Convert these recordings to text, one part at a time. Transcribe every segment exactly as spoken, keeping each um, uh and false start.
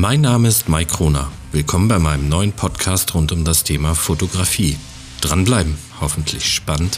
Mein Name ist Mike Kroner. Willkommen bei meinem neuen Podcast rund um das Thema Fotografie. Dranbleiben, hoffentlich spannend.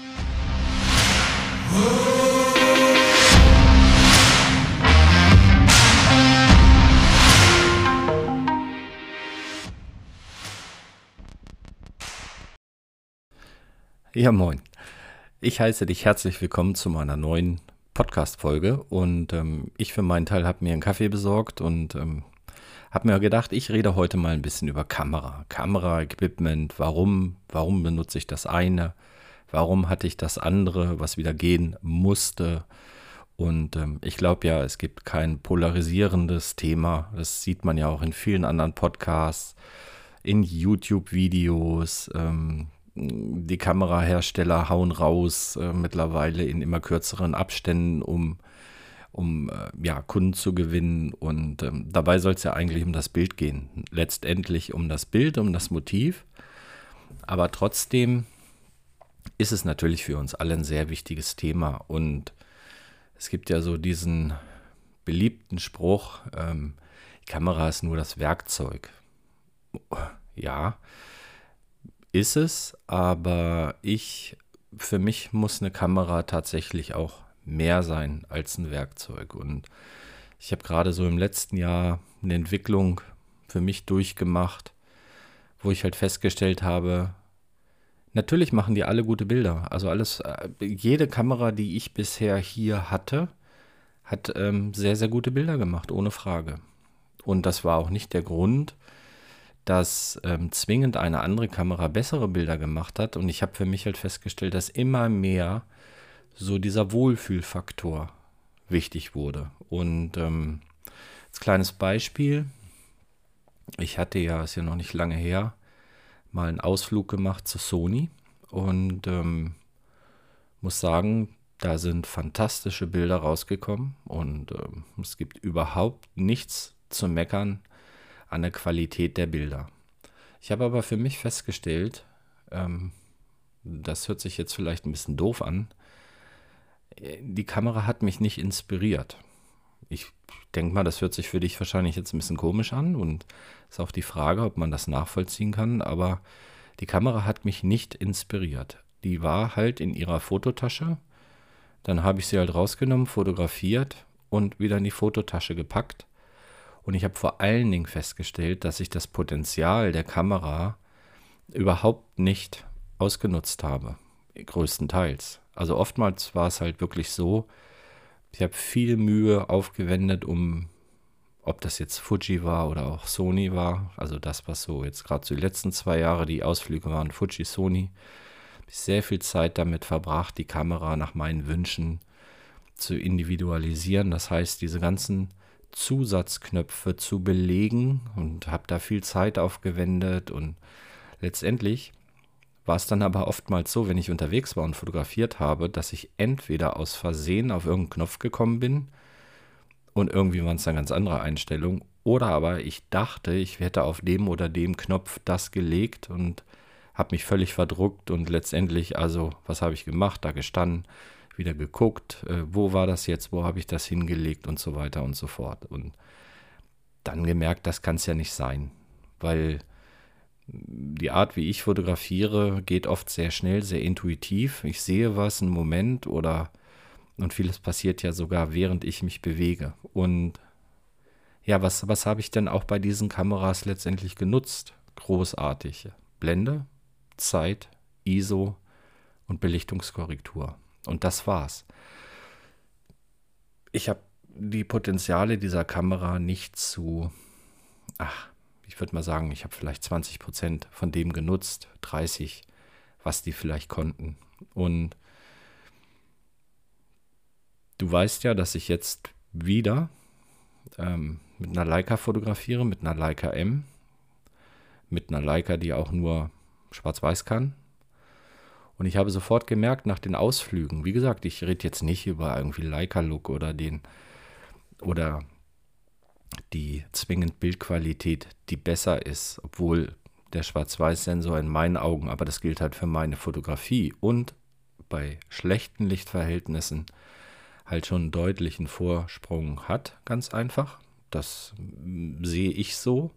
Ja, moin. Ich heiße dich herzlich willkommen zu meiner neuen Podcast-Folge und ähm, ich für meinen Teil habe mir einen Kaffee besorgt und ähm, habe mir gedacht, ich rede heute mal ein bisschen über Kamera, Kamera-Equipment, warum, warum benutze ich das eine, warum hatte ich das andere, was wieder gehen musste. Und ähm, ich glaube ja, es gibt kein polarisierendes Thema, das sieht man ja auch in vielen anderen Podcasts, in YouTube-Videos, ähm, die Kamerahersteller hauen raus äh, mittlerweile in immer kürzeren Abständen, um, um äh, ja, Kunden zu gewinnen. Und ähm, dabei soll es ja eigentlich um das Bild gehen. Letztendlich um das Bild, um das Motiv. Aber trotzdem ist es natürlich für uns alle ein sehr wichtiges Thema. Und es gibt ja so diesen beliebten Spruch, ähm, die Kamera ist nur das Werkzeug. Ja, ist es, aber ich, für mich muss eine Kamera tatsächlich auch mehr sein als ein Werkzeug. Und ich habe gerade so im letzten Jahr eine Entwicklung für mich durchgemacht, wo ich halt festgestellt habe, natürlich machen die alle gute Bilder. Also alles, jede Kamera, die ich bisher hier hatte, hat ähm, sehr, sehr gute Bilder gemacht, ohne Frage. Und das war auch nicht der Grund, dass ähm, zwingend eine andere Kamera bessere Bilder gemacht hat. Und ich habe für mich halt festgestellt, dass immer mehr so dieser Wohlfühlfaktor wichtig wurde. Und ähm, als kleines Beispiel, ich hatte ja, ist ja noch nicht lange her, mal einen Ausflug gemacht zu Sony und ähm, muss sagen, da sind fantastische Bilder rausgekommen und ähm, es gibt überhaupt nichts zu meckern an der Qualität der Bilder. Ich habe aber für mich festgestellt, ähm, das hört sich jetzt vielleicht ein bisschen doof an, die Kamera hat mich nicht inspiriert. Ich denke mal, das hört sich für dich wahrscheinlich jetzt ein bisschen komisch an und ist auch die Frage, ob man das nachvollziehen kann, aber die Kamera hat mich nicht inspiriert. Die war halt in ihrer Fototasche, dann habe ich sie halt rausgenommen, fotografiert und wieder in die Fototasche gepackt. Und ich habe vor allen Dingen festgestellt, dass ich das Potenzial der Kamera überhaupt nicht ausgenutzt habe, größtenteils. Also oftmals war es halt wirklich so, ich habe viel Mühe aufgewendet, um, ob das jetzt Fuji war oder auch Sony war, also das, was so jetzt gerade so die letzten zwei Jahre die Ausflüge waren, Fuji, Sony, habe ich sehr viel Zeit damit verbracht, die Kamera nach meinen Wünschen zu individualisieren. Das heißt, diese ganzen Zusatzknöpfe zu belegen und habe da viel Zeit aufgewendet und letztendlich war es dann aber oftmals so, wenn ich unterwegs war und fotografiert habe, dass ich entweder aus Versehen auf irgendeinen Knopf gekommen bin und irgendwie waren es dann ganz andere Einstellungen oder aber ich dachte, ich hätte auf dem oder dem Knopf das gelegt und habe mich völlig verdruckt und letztendlich, also was habe ich gemacht, da gestanden, wieder geguckt, äh, wo war das jetzt, wo habe ich das hingelegt und so weiter und so fort. Und dann gemerkt, das kann es ja nicht sein, weil die Art, wie ich fotografiere, geht oft sehr schnell, sehr intuitiv. Ich sehe was, einen Moment oder und vieles passiert ja sogar, während ich mich bewege. Und ja, was, was habe ich denn auch bei diesen Kameras letztendlich genutzt? Großartig. Blende, Zeit, I S O und Belichtungskorrektur. Und das war's. Ich habe die Potenziale dieser Kamera nicht zu, ach, ich würde mal sagen, ich habe vielleicht zwanzig Prozent von dem genutzt, dreißig, was die vielleicht konnten. Und du weißt ja, dass ich jetzt wieder ähm, mit einer Leica fotografiere, mit einer Leica M, mit einer Leica, die auch nur schwarz-weiß kann. Und ich habe sofort gemerkt nach den Ausflügen, wie gesagt, ich rede jetzt nicht über irgendwie Leica-Look oder den oder die zwingend Bildqualität, die besser ist, obwohl der Schwarz-Weiß-Sensor in meinen Augen, aber das gilt halt für meine Fotografie und bei schlechten Lichtverhältnissen halt schon einen deutlichen Vorsprung hat, ganz einfach. Das mm, sehe ich so.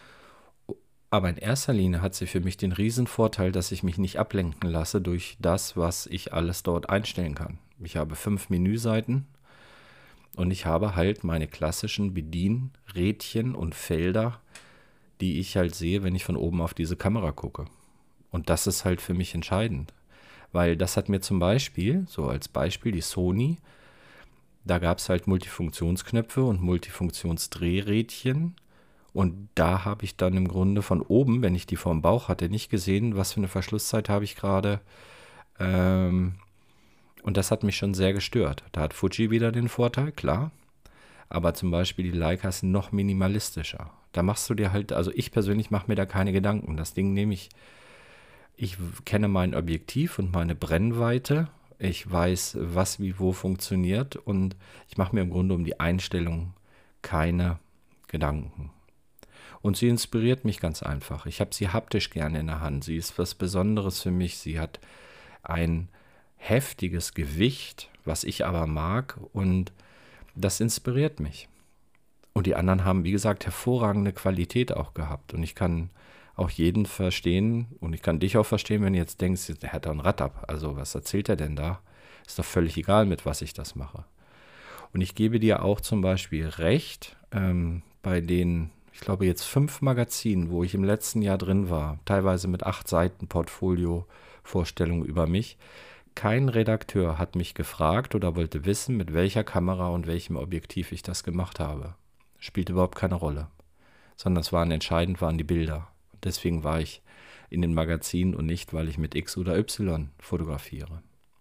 Aber in erster Linie hat sie für mich den Riesenvorteil, dass ich mich nicht ablenken lasse durch das, was ich alles dort einstellen kann. Ich habe fünf Menüseiten und ich habe halt meine klassischen Bedienrädchen und Felder, die ich halt sehe, wenn ich von oben auf diese Kamera gucke. Und das ist halt für mich entscheidend, weil das hat mir zum Beispiel, so als Beispiel die Sony, da gab es halt Multifunktionsknöpfe und Multifunktionsdrehrädchen. Und da habe ich dann im Grunde von oben, wenn ich die vorm Bauch hatte, nicht gesehen, was für eine Verschlusszeit habe ich gerade. Ähm, und das hat mich schon sehr gestört. Da hat Fuji wieder den Vorteil, klar. Aber zum Beispiel die Leica ist noch minimalistischer. Da machst du dir halt, also ich persönlich mache mir da keine Gedanken. Das Ding nehme ich, ich kenne mein Objektiv und meine Brennweite. Ich weiß, was wie wo funktioniert. Und ich mache mir im Grunde um die Einstellung keine Gedanken. Und sie inspiriert mich ganz einfach. Ich habe sie haptisch gerne in der Hand. Sie ist was Besonderes für mich. Sie hat ein heftiges Gewicht, was ich aber mag. Und das inspiriert mich. Und die anderen haben, wie gesagt, hervorragende Qualität auch gehabt. Und ich kann auch jeden verstehen und ich kann dich auch verstehen, wenn du jetzt denkst, der hat da ein Rad ab. Also was erzählt er denn da? Ist doch völlig egal, mit was ich das mache. Und ich gebe dir auch zum Beispiel recht, ähm, bei den, ich glaube jetzt fünf Magazinen, wo ich im letzten Jahr drin war, teilweise mit acht Seiten Portfolio-Vorstellungen über mich. Kein Redakteur hat mich gefragt oder wollte wissen, mit welcher Kamera und welchem Objektiv ich das gemacht habe. Spielt überhaupt keine Rolle. Sondern es waren entscheidend waren die Bilder. Deswegen war ich in den Magazinen und nicht, weil ich mit X oder Y fotografiere.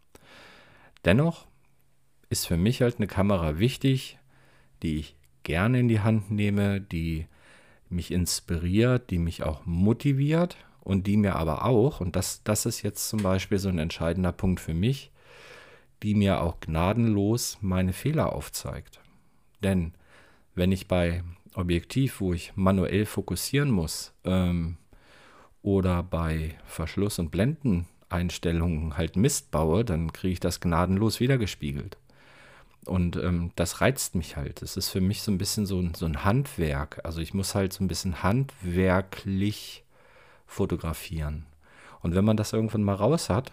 Dennoch ist für mich halt eine Kamera wichtig, die ich gerne in die Hand nehme, die mich inspiriert, die mich auch motiviert und die mir aber auch, und das, das ist jetzt zum Beispiel so ein entscheidender Punkt für mich, die mir auch gnadenlos meine Fehler aufzeigt. Denn wenn ich bei Objektiv, wo ich manuell fokussieren muss, ähm, oder bei Verschluss- und Blendeneinstellungen halt Mist baue, dann kriege ich das gnadenlos wiedergespiegelt. Und ähm, das reizt mich halt. Es ist für mich so ein bisschen so ein, so ein Handwerk. Also ich muss halt so ein bisschen handwerklich fotografieren. Und wenn man das irgendwann mal raus hat,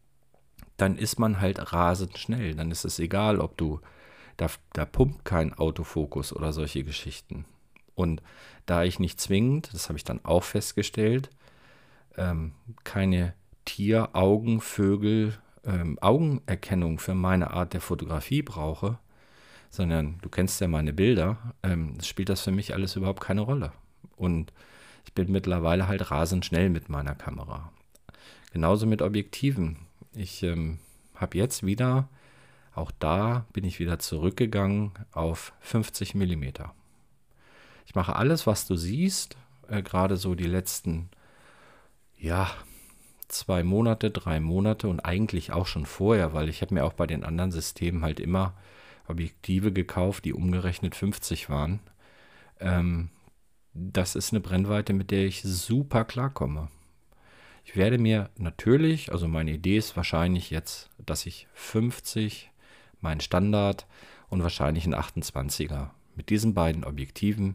dann ist man halt rasend schnell. Dann ist es egal, ob du, da, da pumpt kein Autofokus oder solche Geschichten. Und da ich nicht zwingend, das habe ich dann auch festgestellt, ähm, keine Tier-, Augen-, Vögel-, ähm, Augenerkennung für meine Art der Fotografie brauche, sondern du kennst ja meine Bilder, ähm, spielt das für mich alles überhaupt keine Rolle. Und ich bin mittlerweile halt rasend schnell mit meiner Kamera. Genauso mit Objektiven. Ich ähm, habe jetzt wieder, auch da bin ich wieder zurückgegangen auf fünfzig Millimeter. Ich mache alles, was du siehst, äh, gerade so die letzten, ja, zwei Monate, drei Monate und eigentlich auch schon vorher, weil ich habe mir auch bei den anderen Systemen halt immer Objektive gekauft, die umgerechnet fünfzig waren. Ähm, das ist eine Brennweite, mit der ich super klarkomme. Ich werde mir natürlich, also meine Idee ist wahrscheinlich jetzt, dass ich fünfzig, mein Standard und wahrscheinlich ein achtundzwanziger. Mit diesen beiden Objektiven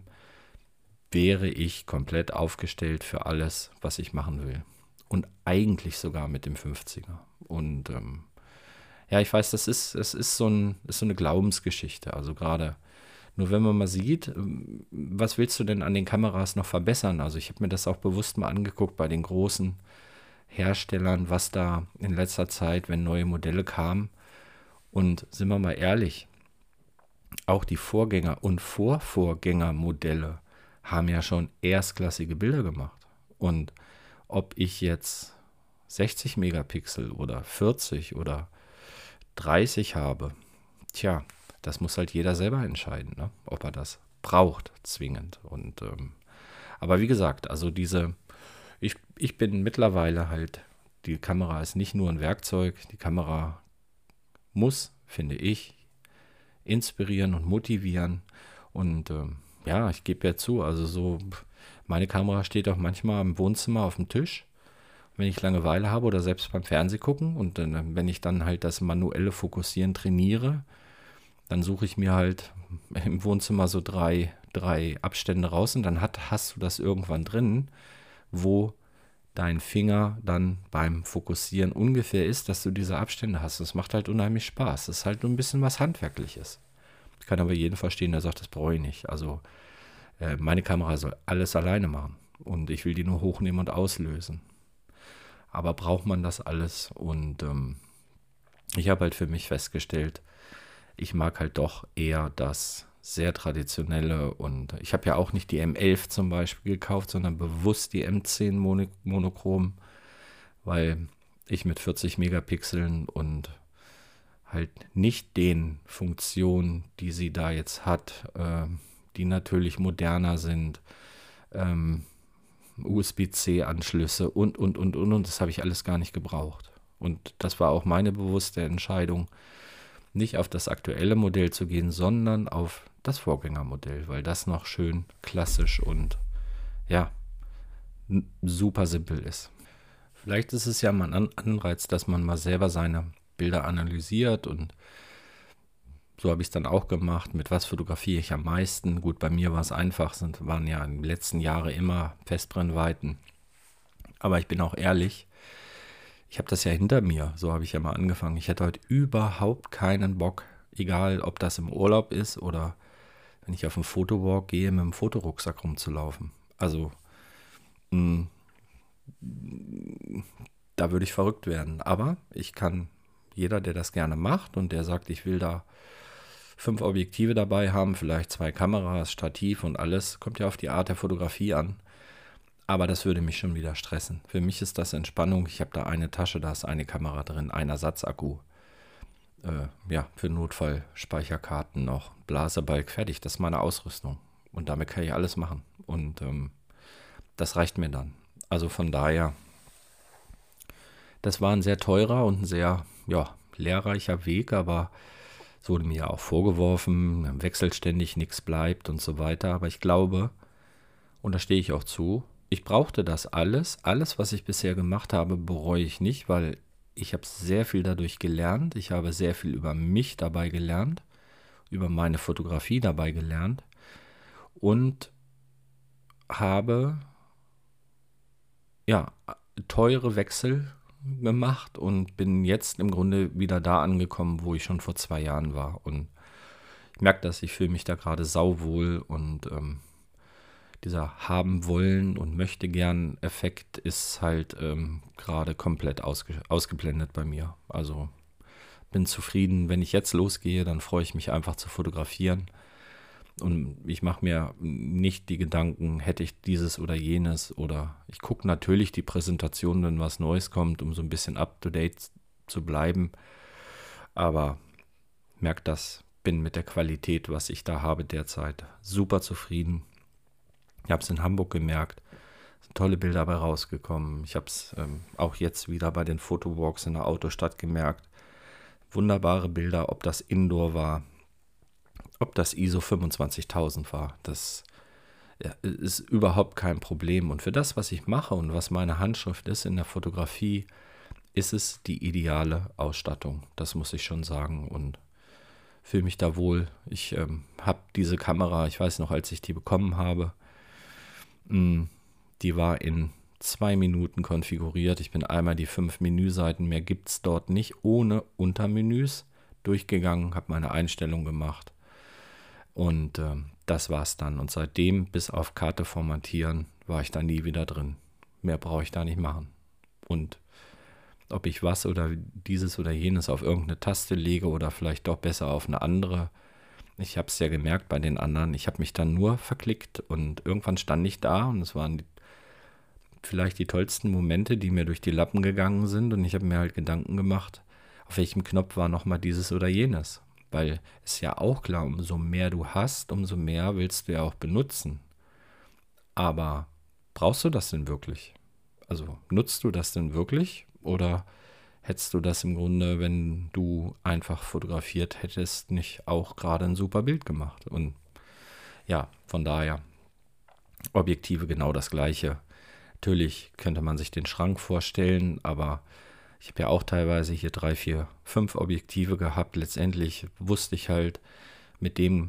wäre ich komplett aufgestellt für alles, was ich machen will. Und eigentlich sogar mit dem fünfziger. Und ähm, ja, ich weiß, das ist, es ist so, ein, ist so eine Glaubensgeschichte. Also gerade, nur wenn man mal sieht, was willst du denn an den Kameras noch verbessern? Also ich habe mir das auch bewusst mal angeguckt bei den großen Herstellern, was da in letzter Zeit, wenn neue Modelle kamen. Und sind wir mal ehrlich, auch die Vorgänger- und Vorvorgängermodelle haben ja schon erstklassige Bilder gemacht. Und ob ich jetzt sechzig Megapixel oder vierzig oder dreißig habe, tja, das muss halt jeder selber entscheiden, ne? Ob er das braucht, zwingend. Und ähm, aber wie gesagt, also diese, ich, ich bin mittlerweile halt, die Kamera ist nicht nur ein Werkzeug, die Kamera muss, finde ich, inspirieren und motivieren. Und ähm, ja, ich gebe ja zu, also so, meine Kamera steht auch manchmal im Wohnzimmer auf dem Tisch, wenn ich Langeweile habe oder selbst beim Fernseh gucken. Und dann, wenn ich dann halt das manuelle Fokussieren trainiere, dann suche ich mir halt im Wohnzimmer so drei, drei Abstände raus und dann hat, hast du das irgendwann drin, wo dein Finger dann beim Fokussieren ungefähr ist, dass du diese Abstände hast. Das macht halt unheimlich Spaß. Das ist halt nur ein bisschen was Handwerkliches. Ich kann aber jeden verstehen, der sagt, das brauche ich nicht. Also äh, meine Kamera soll alles alleine machen und ich will die nur hochnehmen und auslösen. Aber braucht man das alles? Und ähm, ich habe halt für mich festgestellt, ich mag halt doch eher das sehr traditionelle und ich habe ja auch nicht die M elf zum Beispiel gekauft, sondern bewusst die M zehn Mono- Monochrom, weil ich mit vierzig Megapixeln und halt nicht den Funktionen, die sie da jetzt hat, äh, die natürlich moderner sind, ähm, U S B C-Anschlüsse und, und, und, und, und, das habe ich alles gar nicht gebraucht. Und das war auch meine bewusste Entscheidung, nicht auf das aktuelle Modell zu gehen, sondern auf das Vorgängermodell, weil das noch schön klassisch und ja, n- super simpel ist. Vielleicht ist es ja mal ein An- Anreiz, dass man mal selber seine Bilder analysiert und so habe ich es dann auch gemacht. Mit was fotografiere ich am meisten? Gut, bei mir war es einfach, sind, waren ja in den letzten Jahren immer Festbrennweiten. Aber ich bin auch ehrlich, ich habe das ja hinter mir, so habe ich ja mal angefangen. Ich hätte heute überhaupt keinen Bock, egal ob das im Urlaub ist oder wenn ich auf einen Fotowalk gehe, mit dem Fotorucksack rumzulaufen. Also, mh, da würde ich verrückt werden. Aber ich kann, jeder, der das gerne macht und der sagt, ich will da fünf Objektive dabei haben, vielleicht zwei Kameras, Stativ und alles, kommt ja auf die Art der Fotografie an. Aber das würde mich schon wieder stressen. Für mich ist das Entspannung. Ich habe da eine Tasche, da ist eine Kamera drin, ein Ersatzakku. Äh, ja, für Notfall Speicherkarten noch, Blasebalg, fertig. Das ist meine Ausrüstung. Und damit kann ich alles machen. Und ähm, das reicht mir dann. Also von daher, das war ein sehr teurer und ein sehr, ja, lehrreicher Weg, aber es wurde mir auch vorgeworfen, wechselständig nichts bleibt und so weiter. Aber ich glaube, und da stehe ich auch zu, ich brauchte das alles. Alles, was ich bisher gemacht habe, bereue ich nicht, weil ich habe sehr viel dadurch gelernt. Ich habe sehr viel über mich dabei gelernt, über meine Fotografie dabei gelernt und habe ja teure Wechsel gemacht und bin jetzt im Grunde wieder da angekommen, wo ich schon vor zwei Jahren war. Und ich merke das, ich fühle mich da gerade sauwohl und ähm, dieser haben wollen und möchte gern Effekt ist halt ähm, gerade komplett ausge ausgeblendet bei mir. Also bin zufrieden, wenn ich jetzt losgehe, dann freue ich mich einfach zu fotografieren und ich mache mir nicht die Gedanken, hätte ich dieses oder jenes oder ich gucke natürlich die Präsentation, wenn was Neues kommt, um so ein bisschen up to date zu bleiben, aber merke das, bin mit der Qualität, was ich da habe derzeit, super zufrieden. Ich habe es in Hamburg gemerkt, es sind tolle Bilder dabei rausgekommen. Ich habe es ähm, auch jetzt wieder bei den Fotowalks in der Autostadt gemerkt. Wunderbare Bilder, ob das Indoor war, ob das I S O fünfundzwanzigtausend war. Das ja, ist überhaupt kein Problem. Und für das, was ich mache und was meine Handschrift ist in der Fotografie, ist es die ideale Ausstattung. Das muss ich schon sagen und fühle mich da wohl. Ich ähm, habe diese Kamera, ich weiß noch, als ich die bekommen habe, die war in zwei Minuten konfiguriert. Ich bin einmal die fünf Menüseiten, mehr gibt es dort nicht, ohne Untermenüs durchgegangen, habe meine Einstellung gemacht und äh, das war's dann. Und seitdem, bis auf Karte formatieren, war ich da nie wieder drin. Mehr brauche ich da nicht machen. Und ob ich was oder dieses oder jenes auf irgendeine Taste lege oder vielleicht doch besser auf eine andere, ich habe es ja gemerkt bei den anderen, ich habe mich dann nur verklickt und irgendwann stand ich da und es waren die, vielleicht die tollsten Momente, die mir durch die Lappen gegangen sind und ich habe mir halt Gedanken gemacht, auf welchem Knopf war nochmal dieses oder jenes. Weil es ja auch klar, umso mehr du hast, umso mehr willst du ja auch benutzen. Aber brauchst du das denn wirklich? Also nutzt du das denn wirklich oder hättest du das im Grunde, wenn du einfach fotografiert hättest, nicht auch gerade ein super Bild gemacht? Und ja, von daher, Objektive genau das Gleiche. Natürlich könnte man sich den Schrank vorstellen, aber ich habe ja auch teilweise hier drei, vier, fünf Objektive gehabt. Letztendlich wusste ich halt, mit dem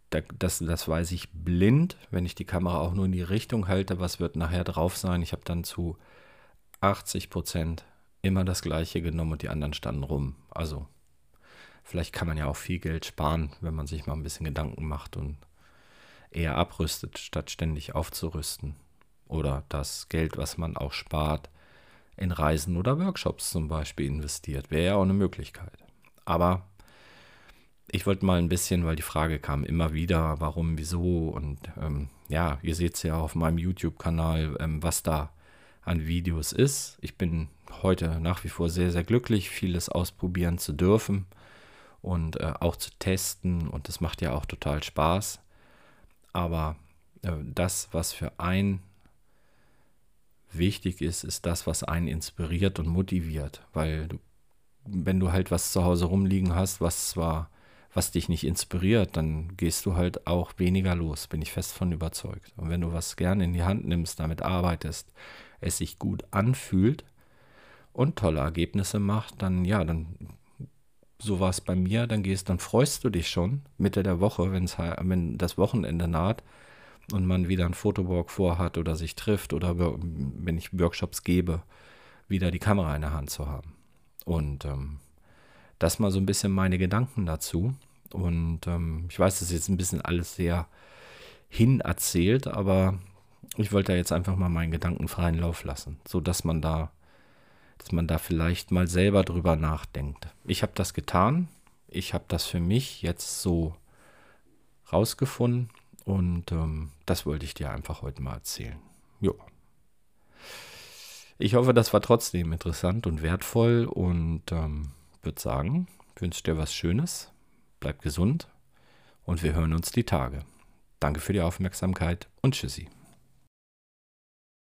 da, das, das weiß ich blind, wenn ich die Kamera auch nur in die Richtung halte, was wird nachher drauf sein. Ich habe dann zu achtzig Prozent immer das gleiche genommen und die anderen standen rum. Also vielleicht kann man ja auch viel Geld sparen, wenn man sich mal ein bisschen Gedanken macht und eher abrüstet, statt ständig aufzurüsten. Oder das Geld, was man auch spart, in Reisen oder Workshops zum Beispiel investiert. Wäre ja auch eine Möglichkeit. Aber ich wollte mal ein bisschen, weil die Frage kam immer wieder, warum, wieso und ähm, ja, ihr seht es ja auf meinem YouTube-Kanal, ähm, was da an Videos ist. Ich bin heute nach wie vor sehr, sehr glücklich, vieles ausprobieren zu dürfen und äh, auch zu testen und das macht ja auch total Spaß. Aber äh, das, was für einen wichtig ist, ist das, was einen inspiriert und motiviert, weil du, wenn du halt was zu Hause rumliegen hast, was zwar, was dich nicht inspiriert, dann gehst du halt auch weniger los, bin ich fest von überzeugt. Und wenn du was gerne in die Hand nimmst, damit arbeitest, es sich gut anfühlt und tolle Ergebnisse macht, dann ja, dann so war es bei mir, dann gehst, dann freust du dich schon Mitte der Woche, wenn's, wenn das Wochenende naht und man wieder einen Fotowalk vorhat oder sich trifft oder wenn ich Workshops gebe, wieder die Kamera in der Hand zu haben. Und ähm, das mal so ein bisschen meine Gedanken dazu. Und ähm, ich weiß, das ist jetzt ein bisschen alles sehr hinerzählt, aber ich wollte da jetzt einfach mal meinen Gedanken freien Lauf lassen, sodass man da, dass man da vielleicht mal selber drüber nachdenkt. Ich habe das getan. Ich habe das für mich jetzt so rausgefunden. Und ähm, das wollte ich dir einfach heute mal erzählen. Jo. Ich hoffe, das war trotzdem interessant und wertvoll und ähm, würde sagen, wünsche dir was Schönes, bleib gesund und wir hören uns die Tage. Danke für die Aufmerksamkeit und tschüssi.